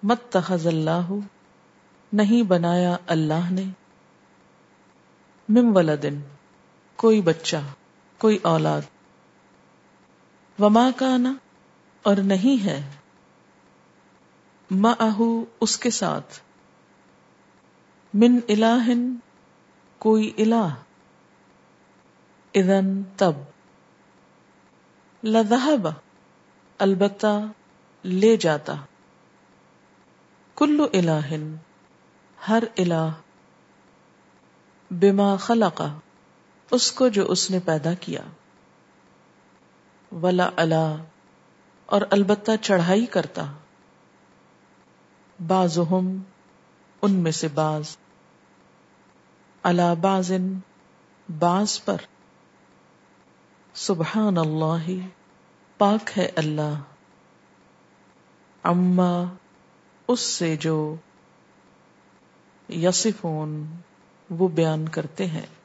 متخذ اللہ نہیں بنایا اللہ نے، من ولدن کوئی بچہ، کوئی اولاد، وما کان اور نہیں ہے، معہ اس کے ساتھ، من الہ کوئی الہ، اذن تب، لذہب البتہ لے جاتا، کل الہ ہر الہ، بما خلق اس کو جو اس نے پیدا کیا، ولا علا اور البتہ چڑھائی کرتا، بعضهم ان میں سے بعض، علی بعض بعض پر، سبحان اللہ پاک ہے اللہ، عما اس سے جو، یصفون وہ بیان کرتے ہیں۔